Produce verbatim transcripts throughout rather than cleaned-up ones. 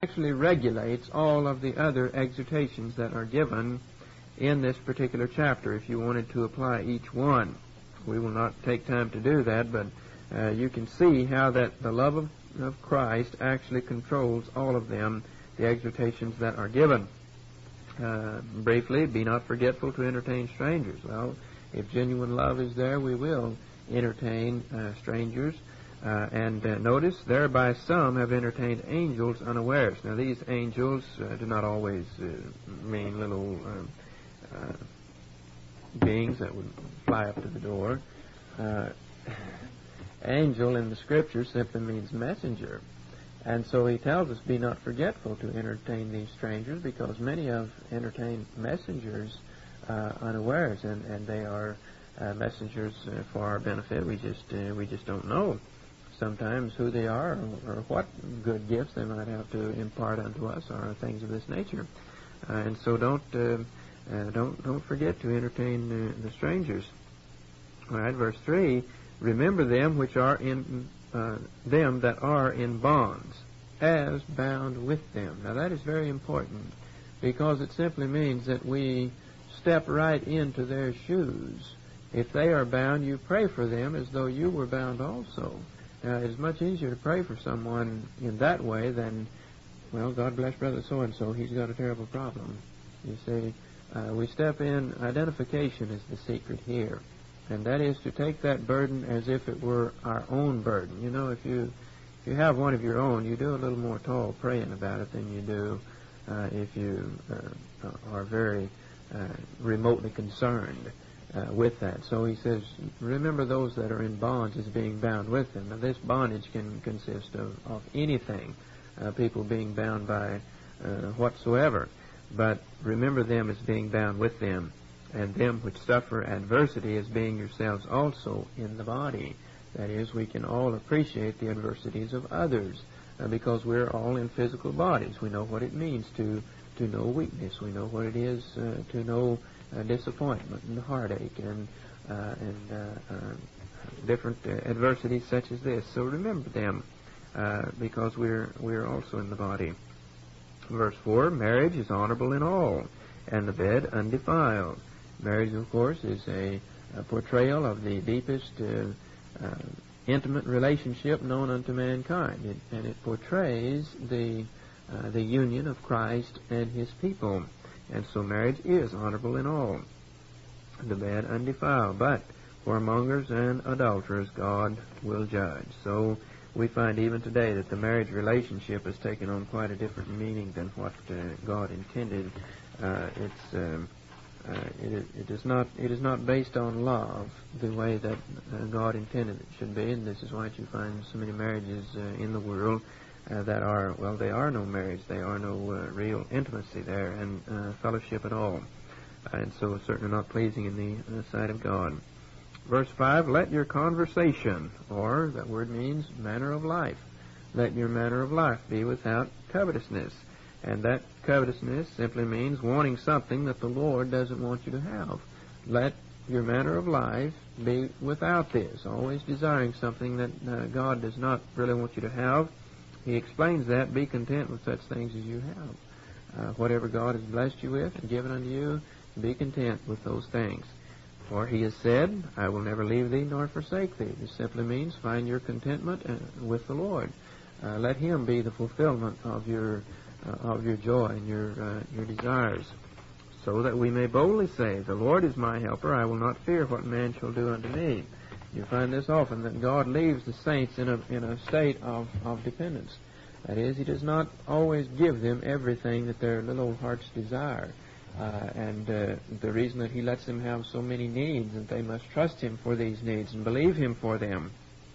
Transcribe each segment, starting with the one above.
actually regulates all of the other exhortations that are given in this particular chapter if you wanted to apply each one. We will not take time to do that, but uh, you can see how that the love of, of Christ actually controls all of them, the exhortations that are given. Uh, briefly, be not forgetful to entertain strangers. Well, if genuine love is there, we will entertain uh, strangers. Uh, and uh, notice, thereby some have entertained angels unawares. Now, these angels uh, do not always uh, mean little uh, uh, beings that would fly up to the door. Uh, angel in the Scripture simply means messenger. And so he tells us, be not forgetful to entertain these strangers, because many have entertained messengers uh, unawares, and, and they are uh, messengers uh, for our benefit. We just uh, we just don't know sometimes who they are, or, or what good gifts they might have to impart unto us, or things of this nature. Uh, and so don't uh, uh, don't don't forget to entertain uh, the strangers. All right, verse three: remember them which are in uh, them that are in bonds, as bound with them. Now that is very important, because it simply means that we step right into their shoes. If they are bound, you pray for them as though you were bound also. Now, it's much easier to pray for someone in that way than, well, God bless Brother so-and-so, he's got a terrible problem. You see, uh, we step in, identification is the secret here. And that is to take that burden as if it were our own burden. You know, if you if you have one of your own, you do a little more tall praying about it than you do uh, if you uh, are very uh, remotely concerned Uh, with that. So he says, remember those that are in bonds as being bound with them. Now this bondage can consist of, of anything, uh, people being bound by uh, whatsoever. But remember them as being bound with them, and them which suffer adversity as being yourselves also in the body. That is, we can all appreciate the adversities of others, uh, because we're all in physical bodies. We know what it means to, to know weakness. We know what it is uh, to know Uh, disappointment and heartache and uh, and uh, uh, different uh, adversities such as this. So remember them, uh, because we're we're also in the body. Verse four: marriage is honorable in all, and the bed undefiled. Marriage, of course, is a, a portrayal of the deepest uh, uh, intimate relationship known unto mankind, it, and it portrays the uh, the union of Christ and His people. And so marriage is honorable in all, the bed undefiled. But whoremongers and adulterers God will judge. So we find even today that the marriage relationship has taken on quite a different meaning than what uh, God intended. Uh, it's um, uh, it, it is not it is not based on love the way that uh, God intended it should be. And this is why you find so many marriages uh, in the world Uh, that are, well, they are no marriage, they are no uh, real intimacy there, and uh, fellowship at all, and so certainly not pleasing in the uh, sight of God. Verse five: let your conversation, or that word means manner of life, let your manner of life be without covetousness. And that covetousness simply means wanting something that the Lord doesn't want you to have. Let your manner of life be without this, always desiring something that uh, God does not really want you to have. He explains that, be content with such things as you have. Uh, whatever God has blessed you with and given unto you, be content with those things. For he has said, I will never leave thee nor forsake thee. This simply means find your contentment uh, with the Lord. Uh, let Him be the fulfillment of your uh, of your joy and your uh, your desires, so that we may boldly say, the Lord is my helper, I will not fear what man shall do unto me. You find this often, that God leaves the saints in a in a state of, of dependence. That is, He does not always give them everything that their little hearts desire. Uh, and uh, the reason that He lets them have so many needs, and they must trust Him for these needs and believe Him for them,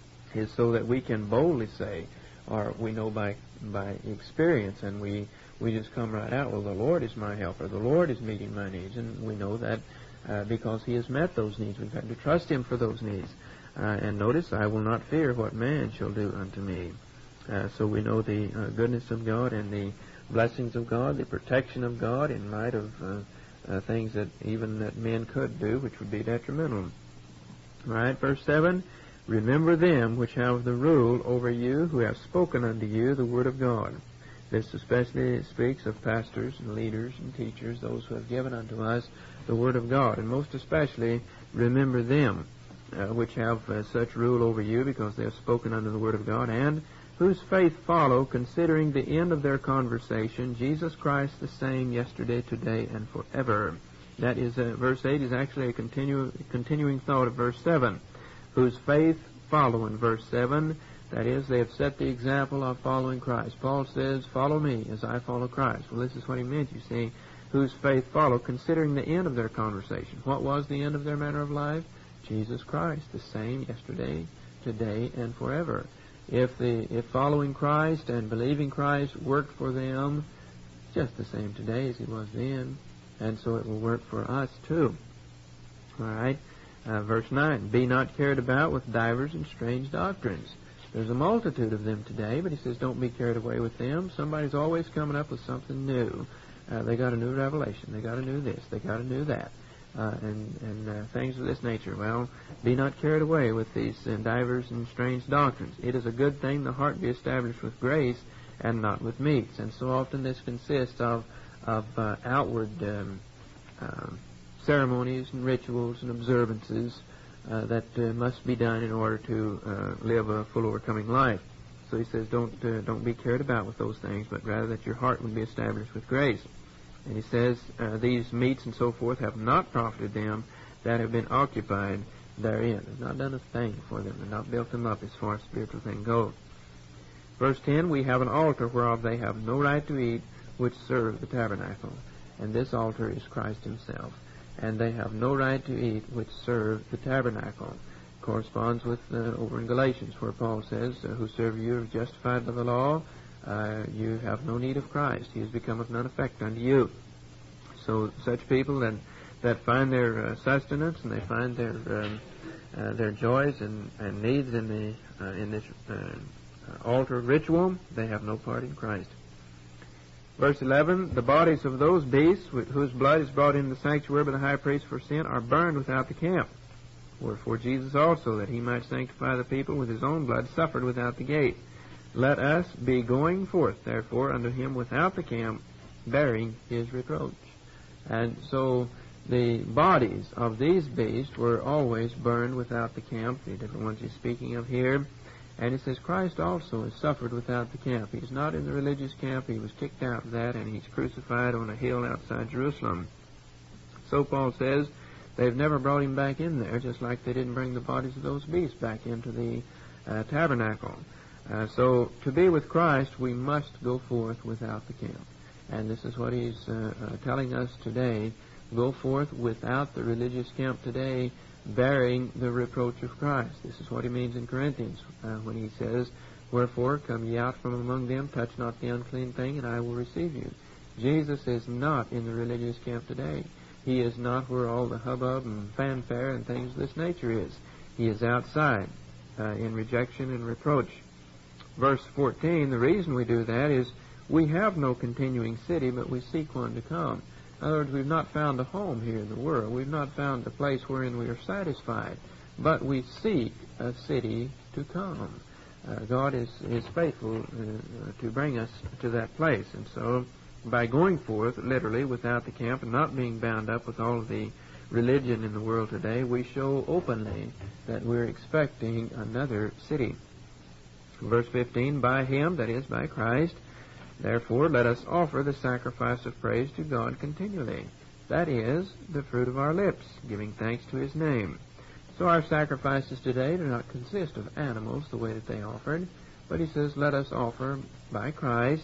is so that we can boldly say, or we know by by experience, and we, we just come right out, well, the Lord is my helper, the Lord is meeting my needs, and we know that uh, because He has met those needs. We've got to trust Him for those needs. Uh, and notice, I will not fear what man shall do unto me. Uh, so we know the uh, goodness of God and the blessings of God, the protection of God in light of uh, uh, things that even that men could do, which would be detrimental. All right, verse seven, remember them which have the rule over you, who have spoken unto you the word of God. This especially speaks of pastors and leaders and teachers, those who have given unto us the Word of God. And most especially, remember them, uh, which have uh, such rule over you, because they have spoken under the Word of God, and whose faith follow, considering the end of their conversation, Jesus Christ the same yesterday, today, and forever. That is, uh, verse eight is actually a continu- continuing thought of verse seven. Whose faith follow in verse seven. That is, they have set the example of following Christ. Paul says, follow me as I follow Christ. Well, this is what he meant, you see. Whose faith follow, considering the end of their conversation. What was the end of their manner of life? Jesus Christ, the same yesterday, today, and forever. If the if following Christ and believing Christ worked for them, just the same today as he was then, and so it will work for us too. All right, uh, verse nine, be not carried about with divers and strange doctrines. There's a multitude of them today, but he says don't be carried away with them. Somebody's always coming up with something new. Uh, they got a new revelation. They got a new this. They got a new that. Uh, and and uh, things of this nature. Well, be not carried away with these uh, divers and strange doctrines. It is a good thing the heart be established with grace and not with meats. And so often this consists of, of uh, outward um, uh, ceremonies and rituals and observances Uh, that uh, must be done in order to uh, live a full overcoming life. So he says, don't uh, don't be carried about with those things, but rather that your heart would be established with grace. And he says, uh, these meats and so forth have not profited them that have been occupied therein. They've not done a thing for them. They've not built them up as far as spiritual thing goes. Verse ten, we have an altar whereof they have no right to eat, which serve the tabernacle. And this altar is Christ himself. And they have no right to eat which serve the tabernacle. Corresponds with uh, over in Galatians, where Paul says, uh, who serve you are justified by the law, uh, you have no need of Christ. He has become of none effect unto you. So such people that, that find their uh, sustenance and they find their um, uh, their joys and, and needs in the uh, in this uh, altar ritual, they have no part in Christ. Verse eleven, the bodies of those beasts whose blood is brought into the sanctuary by the high priest for sin are burned without the camp. Wherefore Jesus also, that he might sanctify the people with his own blood, suffered without the gate. Let us be going forth, therefore, unto him without the camp, bearing his reproach. And so the bodies of these beasts were always burned without the camp, the different ones he's speaking of here. And it says Christ also has suffered without the camp. He's not in the religious camp. He was kicked out of that, and he's crucified on a hill outside Jerusalem. So Paul says they've never brought him back in there, just like they didn't bring the bodies of those beasts back into the uh, tabernacle. Uh, so to be with Christ, we must go forth without the camp. And this is what he's uh, uh, telling us today. Go forth without the religious camp today, bearing the reproach of Christ. This is what he means in Corinthians uh, when he says, wherefore come ye out from among them, touch not the unclean thing, and I will receive you. Jesus is not in the religious camp today. He is not where all the hubbub and fanfare and things of this nature is. He is outside uh, in rejection and reproach. Verse fourteen, the reason we do that is we have no continuing city, but we seek one to come. In other words, we've not found a home here in the world. We've not found a place wherein we are satisfied. But we seek a city to come. Uh, God is, is faithful uh, to bring us to that place. And so, by going forth, literally, without the camp and not being bound up with all of the religion in the world today, we show openly that we're expecting another city. Verse fifteen, by him, that is, by Christ, therefore, let us offer the sacrifice of praise to God continually. That is, the fruit of our lips, giving thanks to his name. So our sacrifices today do not consist of animals the way that they offered, but he says, let us offer by Christ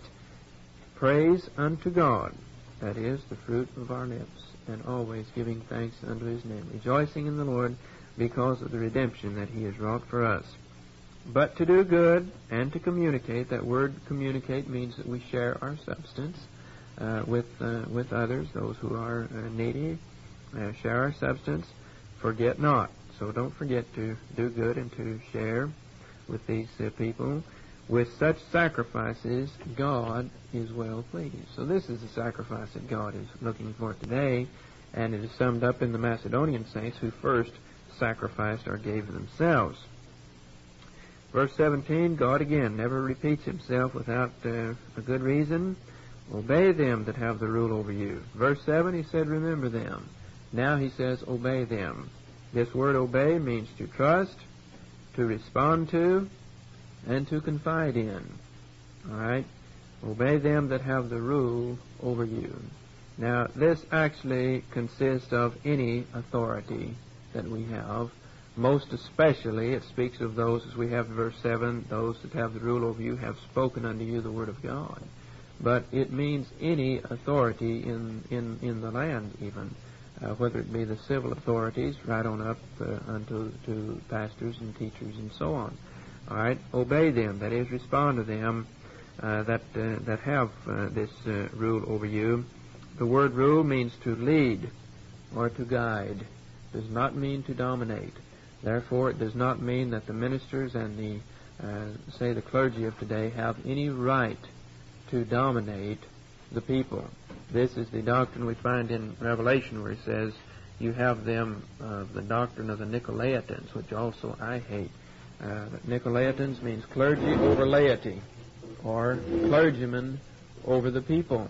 praise unto God. That is, the fruit of our lips, and always giving thanks unto his name, rejoicing in the Lord because of the redemption that he has wrought for us. But to do good and to communicate, that word communicate means that we share our substance uh, with uh, with others, those who are uh, needy, uh, share our substance, forget not. So don't forget to do good and to share with these uh, people. With such sacrifices, God is well pleased. So this is the sacrifice that God is looking for today, and it is summed up in the Macedonian saints who first sacrificed or gave themselves. Verse seventeen, God again never repeats himself without uh, a good reason. Obey them that have the rule over you. Verse seven, he said, remember them. Now he says, obey them. This word obey means to trust, to respond to, and to confide in. All right? Obey them that have the rule over you. Now, this actually consists of any authority that we have. Most especially, it speaks of those, as we have in verse seven, those that have the rule over you have spoken unto you the word of God. But it means any authority in, in, in the land even, uh, whether it be the civil authorities, right on up uh, unto to pastors and teachers and so on. All right, obey them, that is, respond to them uh, that uh, that have uh, this uh, rule over you. The word rule means to lead or to guide. It does not mean to dominate. Therefore, it does not mean that the ministers and the, uh, say, the clergy of today have any right to dominate the people. This is the doctrine we find in Revelation, where it says you have them, uh, the doctrine of the Nicolaitans, which also I hate. Uh, Nicolaitans means clergy over laity, or clergymen over the people,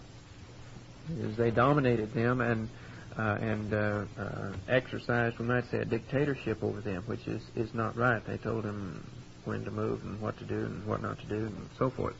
as they dominated them and uh, and uh, uh, exercised, we might say, a dictatorship over them, which is, is not right. They told them when to move and what to do and what not to do and so forth.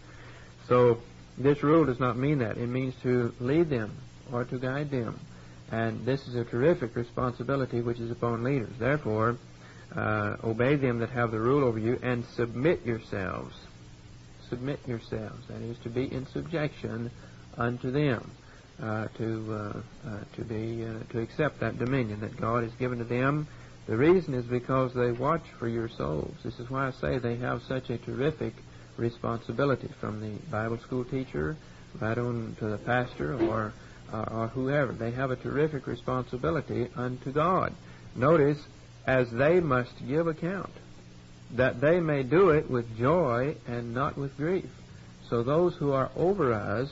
So this rule does not mean that. It means to lead them or to guide them. And this is a terrific responsibility which is upon leaders. Therefore, uh, obey them that have the rule over you and submit yourselves. Submit yourselves. That is, to be in subjection unto them. Uh, to uh, uh, to be uh, to accept that dominion that God has given to them. The reason is because they watch for your souls. This is why I say they have such a terrific responsibility, from the Bible school teacher right on to the pastor or uh, or whoever. They have a terrific responsibility unto God. Notice, as they must give account, that they may do it with joy and not with grief. So those who are over us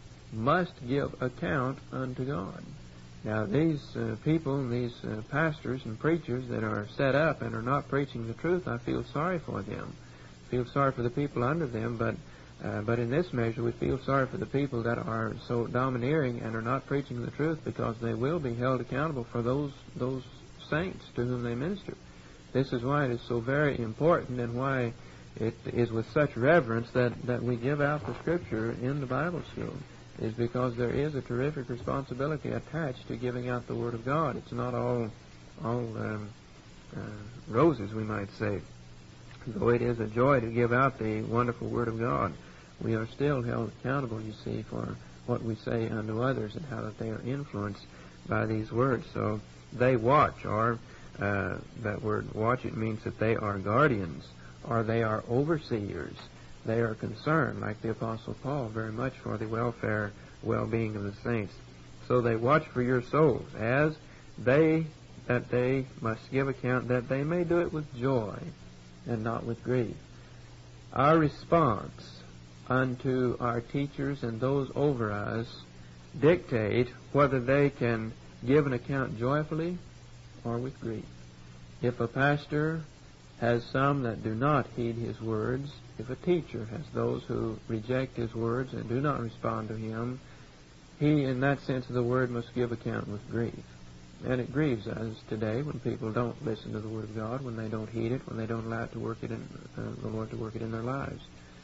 must give account unto God. Now, these uh, people, these uh, pastors and preachers that are set up and are not preaching the truth, I feel sorry for them. I feel sorry for the people under them, but uh, but in this measure, we feel sorry for the people that are so domineering and are not preaching the truth, because they will be held accountable for those those saints to whom they minister. This is why it is so very important, and why it is with such reverence that, that we give out the Scripture in the Bible school, is because there is a terrific responsibility attached to giving out the Word of God. It's not all all um, uh, roses, we might say. Though it is a joy to give out the wonderful Word of God, we are still held accountable, you see, for what we say unto others and how that they are influenced by these words. So they watch, or uh, that word watch, it means that they are guardians, or they are overseers. They are concerned, like the Apostle Paul, very much for the welfare, well-being of the saints. So they watch for your souls, as they, that they must give account, that they may do it with joy and not with grief. Our response unto our teachers and those over us dictate whether they can give an account joyfully or with grief. If a pastor has some that do not heed his words, if a teacher has those who reject his words and do not respond to him, he, in that sense of the word, must give account with grief. And it grieves us today when people don't listen to the Word of God, when they don't heed it, when they don't allow it to work it in, uh, the Lord to work it in their lives.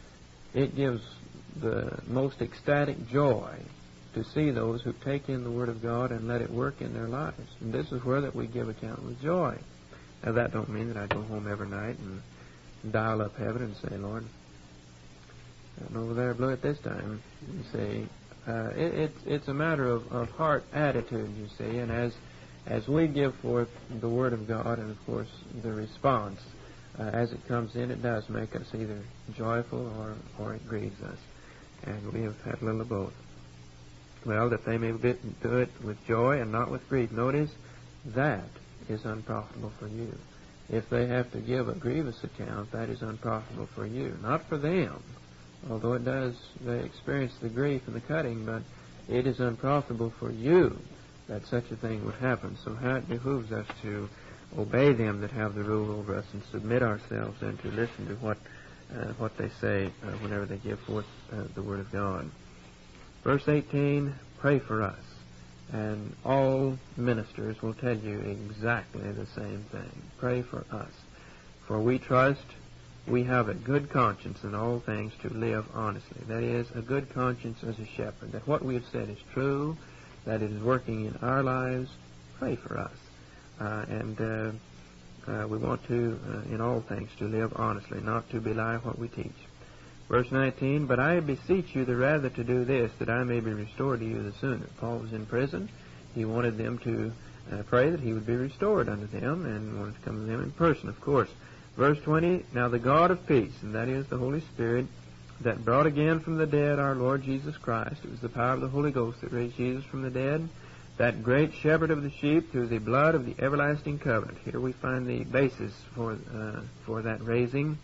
It gives the most ecstatic joy to see those who take in the Word of God and let it work in their lives. And this is where that we give account with joy. Now, that don't mean that I go home every night and dial up heaven and say, Lord, I'm over there blew it this time. You see, uh, it, it's it's a matter of, of heart attitude, you see, and as as we give forth the Word of God, and of course the response uh, as it comes in, it does make us either joyful or or it grieves us, and we have had a little of both. Well, that they may do it with joy and not with grief. Notice that is unprofitable for you. If they have to give a grievous account, that is unprofitable for you. Not for them, although it does, they experience the grief and the cutting, but it is unprofitable for you that such a thing would happen. So how it behooves us to obey them that have the rule over us and submit ourselves and to listen to what uh, what they say uh, whenever they give forth uh, the Word of God. Verse eighteen, pray for us. And all ministers will tell you exactly the same thing. Pray for us. For we trust we have a good conscience in all things to live honestly. That is, a good conscience as a shepherd. That what we have said is true, that it is working in our lives. Pray for us. Uh, and uh, uh, we want to, uh, in all things, to live honestly, not to belie what we teach. Verse nineteen, but I beseech you the rather to do this, that I may be restored to you the sooner. Paul was in prison. He wanted them to uh, pray that he would be restored unto them, and wanted to come to them in person, of course. Verse twenty, now the God of peace, and that is the Holy Spirit, that brought again from the dead our Lord Jesus Christ. It was the power of the Holy Ghost that raised Jesus from the dead. That great shepherd of the sheep, through the blood of the everlasting covenant. Here we find the basis for uh, for that raising.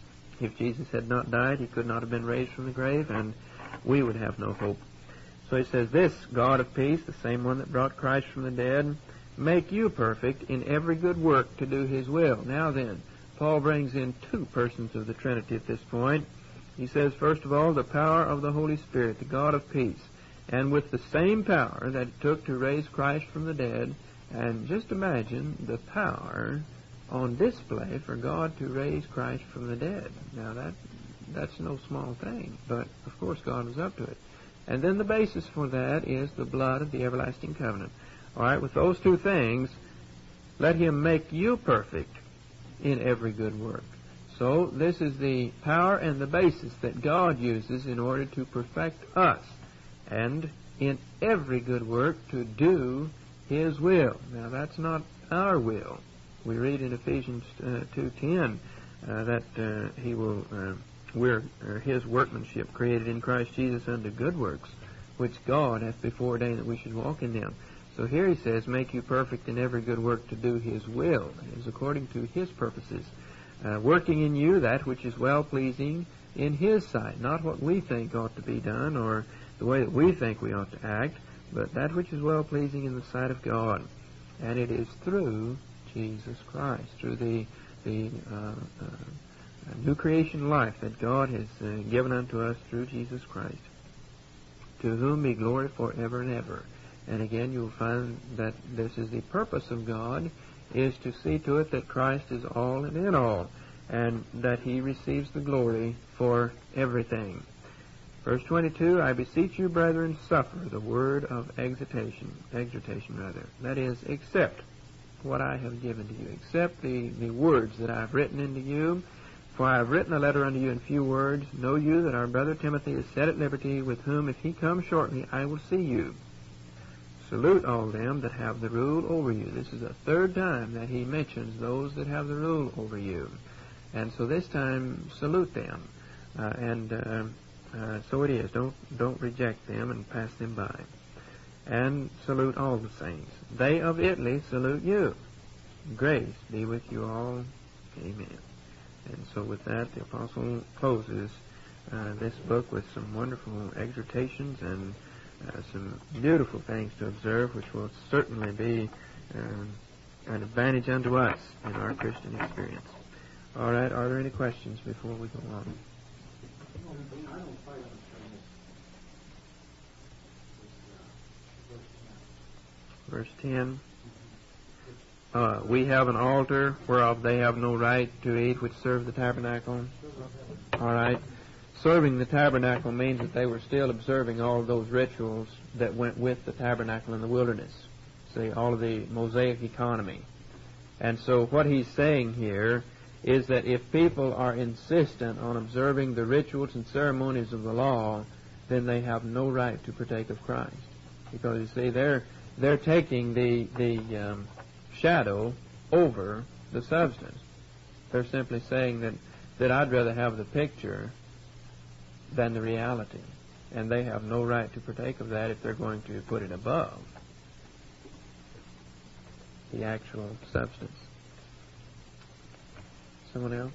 If Jesus had not died, he could not have been raised from the grave, and we would have no hope. So he says, this God of peace, the same one that brought Christ from the dead, make you perfect in every good work to do his will. Now then, Paul brings in two persons of the Trinity at this point. He says, first of all, the power of the Holy Spirit, the God of peace. And with the same power that it took to raise Christ from the dead, and just imagine the power on display for God to raise Christ from the dead. Now that that's no small thing, but of course God was up to it. And then the basis for that is the blood of the everlasting covenant. All right, with those two things, let him make you perfect in every good work. So this is the power and the basis that God uses in order to perfect us, and in every good work to do his will. Now that's not our will. We read in Ephesians uh, two ten uh, that uh, he will uh, we're uh, his workmanship, created in Christ Jesus unto good works, which God hath before ordained that we should walk in them. So here he says, make you perfect in every good work to do his will. It is according to his purposes, uh, working in you that which is well-pleasing in his sight, not what we think ought to be done or the way that we think we ought to act, but that which is well-pleasing in the sight of God. And it is through Jesus Christ, through the the uh, uh, new creation life that God has uh, given unto us through Jesus Christ, to whom be glory forever and ever. And again, you'll find that this is the purpose of God, is to see to it that Christ is all and in all, and that he receives the glory for everything. Verse twenty-two, I beseech you, brethren, suffer the word of exhortation, exhortation rather, that is, accept what I have given to you. Accept the, the words that I have written unto you. For I have written a letter unto you in few words. Know you that our brother Timothy is set at liberty, with whom, if he come shortly, I will see you. Salute all them that have the rule over you. This is the third time that he mentions those that have the rule over you. And so this time, salute them. Uh, and uh, uh, so it is. Don't, don't reject them and pass them by. And salute all the saints. They of Italy salute you. Grace be with you all. Amen. And so with that, the apostle closes uh, this book with some wonderful exhortations and uh, some beautiful things to observe, which will certainly be uh, an advantage unto us in our Christian experience. All right, are there any questions before we go on? Verse ten. Uh, we have an altar whereof they have no right to eat, which serve the tabernacle. All right. Serving the tabernacle means that they were still observing all of those rituals that went with the tabernacle in the wilderness. See, all of the Mosaic economy. And so what he's saying here is that if people are insistent on observing the rituals and ceremonies of the law, then they have no right to partake of Christ. Because, you see, they're they're taking the, the um, shadow over the substance. They're simply saying that, that I'd rather have the picture than the reality. And they have no right to partake of that if they're going to put it above the actual substance. Someone else?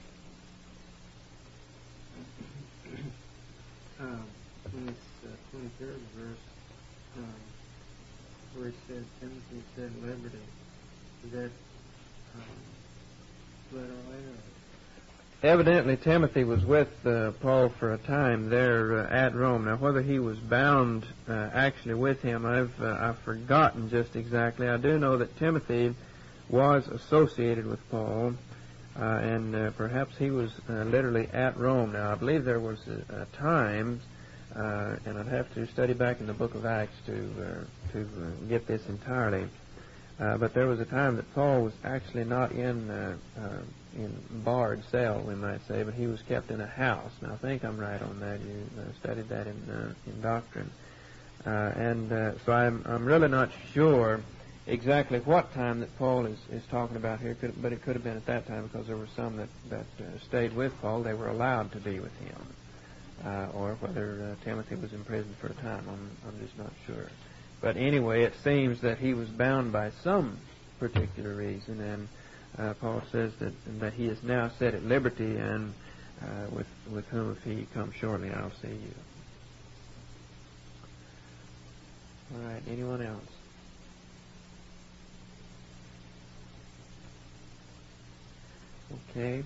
Uh, in this uh, twenty-third verse, um, where it said Timothy said liberty, is that um, literal? evidently Timothy was with uh, Paul for a time there uh, at Rome. Now, whether he was bound uh, actually with him, I've uh, I've forgotten just exactly. I do know that Timothy was associated with Paul, uh, and uh, perhaps he was uh, literally at Rome. Now, I believe there was a, a time, uh, and I'd have to study back in the book of Acts to uh, to uh, get this entirely. Uh, but there was a time that Paul was actually not in uh, uh, in barred cell, we might say, but he was kept in a house. Now, I think I'm right on that. You uh, studied that in uh, in doctrine, uh, and uh, so I'm I'm really not sure exactly what time that Paul is, is talking about here, could, but it could have been at that time because there were some that that uh, stayed with Paul. They were allowed to be with him, uh, or whether uh, Timothy was in prison for a time. I'm I'm just not sure. But anyway, it seems that he was bound by some particular reason, and uh, Paul says that that he is now set at liberty, and uh, with with whom, if he comes shortly, I'll see you. All right. Anyone else? Okay.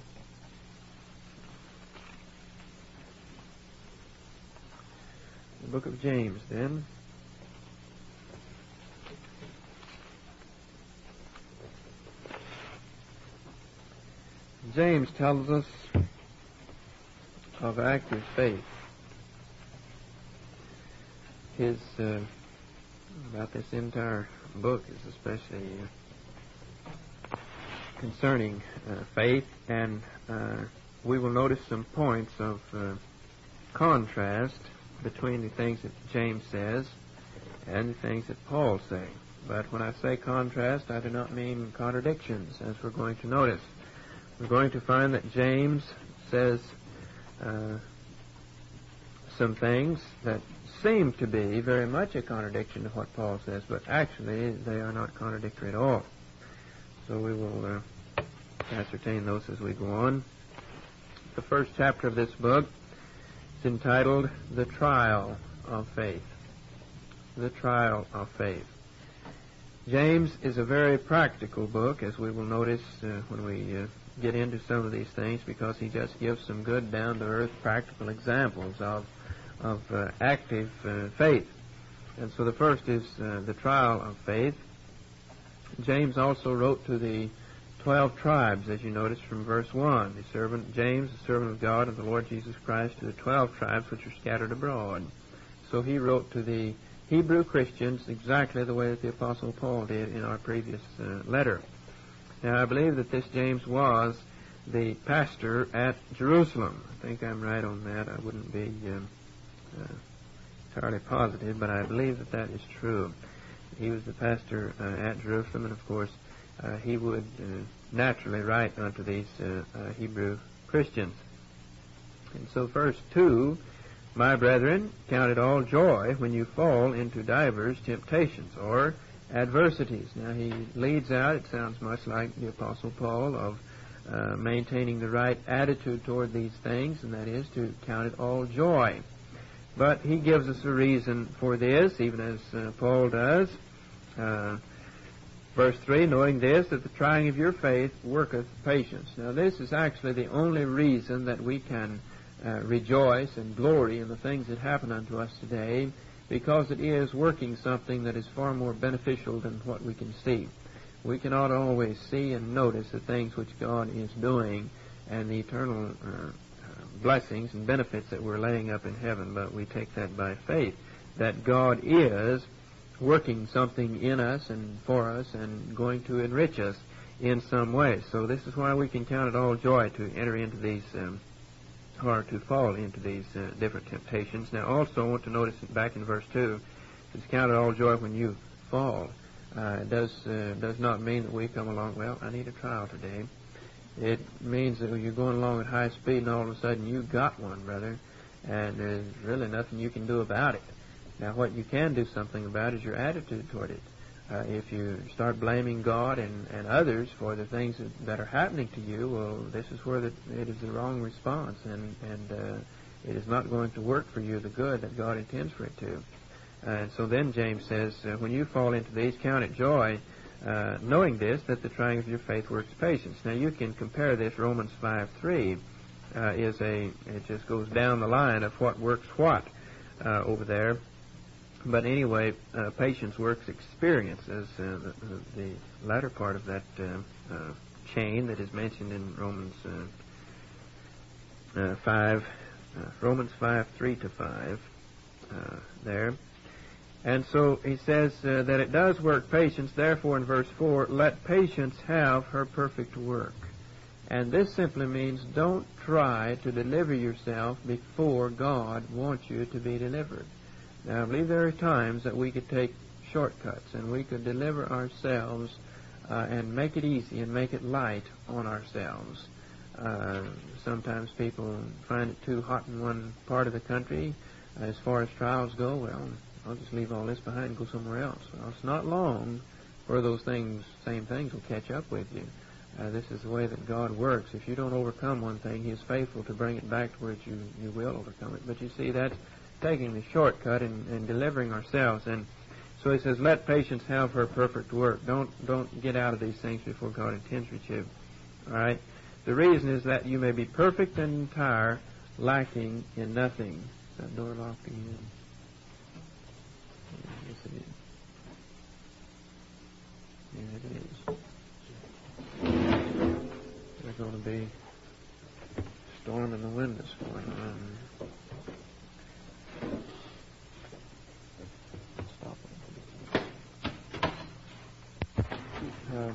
The book of James, then. James tells us of active faith. His uh, about this entire book is especially uh, concerning uh, faith, and uh, we will notice some points of uh, contrast between the things that James says and the things that Paul says. But when I say contrast, I do not mean contradictions, as we're going to notice. We're going to find that James says uh, some things that seem to be very much a contradiction to what Paul says, but actually they are not contradictory at all. So we will uh, ascertain those as we go on. The first chapter of this book is entitled The Trial of Faith. The Trial of Faith. James is a very practical book, as we will notice uh, when we uh, get into some of these things, because he just gives some good down-to-earth practical examples of of uh, active uh, faith. And so the first is uh, the trial of faith. James also wrote to the twelve tribes, as you notice from verse one. The servant James, the servant of God and the Lord Jesus Christ, to the twelve tribes which are scattered abroad. So he wrote to the Hebrew Christians exactly the way that the Apostle Paul did in our previous uh, letter. Now, I believe that this James was the pastor at Jerusalem. I think I'm right on that. I wouldn't be um, uh, entirely positive, but I believe that that is true. He was the pastor uh, at Jerusalem, and of course, uh, he would uh, naturally write unto these uh, uh, Hebrew Christians. And so, verse two, my brethren, count it all joy when you fall into divers temptations, or adversities. Now, he leads out, it sounds much like the Apostle Paul, of uh, maintaining the right attitude toward these things, and that is to count it all joy. But he gives us a reason for this, even as uh, Paul does. Uh, verse three, knowing this, that the trying of your faith worketh patience. Now, this is actually the only reason that we can uh, rejoice and glory in the things that happen unto us today, because it is working something that is far more beneficial than what we can see. We cannot always see and notice the things which God is doing and the eternal uh, blessings and benefits that we're laying up in heaven, but we take that by faith, that God is working something in us and for us and going to enrich us in some way. So this is why we can count it all joy to enter into these um, or to fall into these uh, different temptations. Now, also, I want to notice back in verse two, it's counted all joy when you fall. Uh, it does uh, does not mean that we come along, well, I need a trial today. It means that you're going along at high speed and all of a sudden you got one, brother, and there's really nothing you can do about it. Now, what you can do something about is your attitude toward it. Uh, if you start blaming God and, and others for the things that, that are happening to you, well, this is where the, it is the wrong response, and, and uh, it is not going to work for you the good that God intends for it to. Uh, and so then James says, uh, when you fall into these, count it joy, uh, knowing this, that the trying of your faith works patience. Now, you can compare this, Romans five three, uh, is a, it just goes down the line of what works what uh, over there. But anyway, uh, patience works experience as uh, the, the latter part of that uh, uh, chain that is mentioned in Romans uh, uh, five, uh, Romans five, three to five, uh, there. And so he says uh, that it does work patience. Therefore, in verse four, let patience have her perfect work. And this simply means don't try to deliver yourself before God wants you to be delivered. Now, I believe there are times that we could take shortcuts and we could deliver ourselves uh, and make it easy and make it light on ourselves. Uh, sometimes people find it too hot in one part of the country. As far as trials go, well, I'll just leave all this behind and go somewhere else. Well, it's not long where those things, same things will catch up with you. Uh, this is the way that God works. If you don't overcome one thing, He is faithful to bring it back to where you, you will overcome it. But you see, that's taking the shortcut and, and delivering ourselves. And so He says, let patience have her perfect work. Don't don't get out of these things before God intends with you. All right? The reason is that you may be perfect and entire, lacking in nothing. Is that door locked again? Yes, it is. Yeah, it is. There's going to be storm in the wind this morning. Um, stop it. Uh,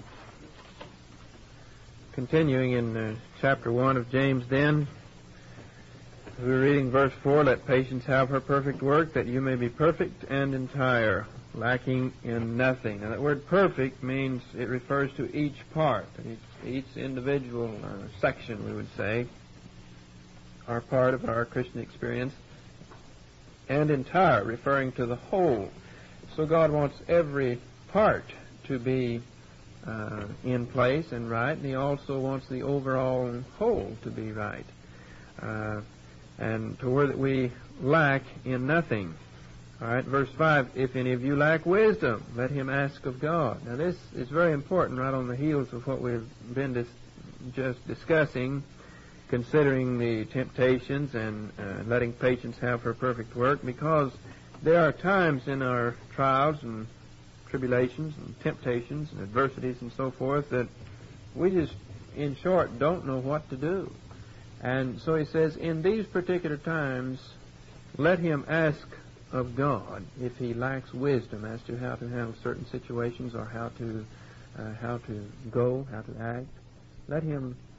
continuing in uh, chapter one of James then, we're reading verse four, let patience have her perfect work, that you may be perfect and entire, lacking in nothing. Now that word perfect means it refers to each part, each, each individual uh, section, we would say, are part of our Christian experience, and entire, referring to the whole. So God wants every part to be uh, in place and right, and He also wants the overall whole to be right, uh, and to where that we lack in nothing. All right, verse five, if any of you lack wisdom, let him ask of God. Now this is very important right on the heels of what we've been dis- just discussing, considering the temptations and uh, letting patience have her perfect work, because there are times in our trials and tribulations and temptations and adversities and so forth that we just, in short, don't know what to do. And so he says, in these particular times, let him ask of God if he lacks wisdom as to how to handle certain situations or how to uh, how to go, how to act. Let him